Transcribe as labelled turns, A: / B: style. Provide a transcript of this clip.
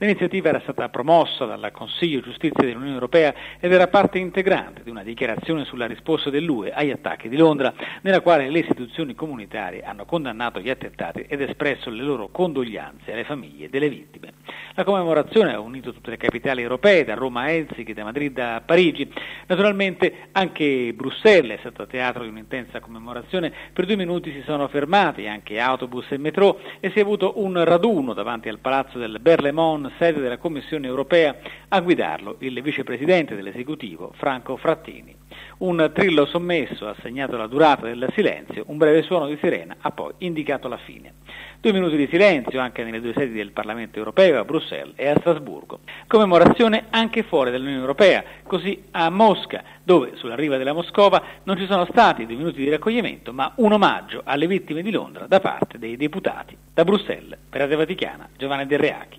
A: L'iniziativa era stata promossa dal Consiglio Giustizia dell'Unione Europea ed era parte integrante di una dichiarazione sulla risposta dell'UE agli attacchi di Londra, nella quale le istituzioni comunitarie hanno condannato gli attentati ed espresso le loro condoglianze alle famiglie delle vittime. La commemorazione ha unito tutte le capitali europee, da Roma a Helsinki, da Madrid a Parigi. Naturalmente anche Bruxelles è stata teatro di un'intensa commemorazione. Per 2 minuti si sono fermati anche autobus e metro e si è avuto un raduno davanti al palazzo del Berlaymont, sede della Commissione europea. A guidarlo il vicepresidente dell'esecutivo Franco Frattini. Un trillo sommesso ha segnato la durata del silenzio, un breve suono di sirena ha poi indicato la fine. 2 minuti di silenzio anche nelle 2 sedi del Parlamento europeo, a Bruxelles e a Strasburgo. Commemorazione anche fuori dall'Unione Europea, così a Mosca, dove sulla riva della Moscova non ci sono stati 2 minuti di raccoglimento, ma un omaggio alle vittime di Londra da parte dei deputati. Da Bruxelles, per Radio Vaticana, Giovanni Del Reachi.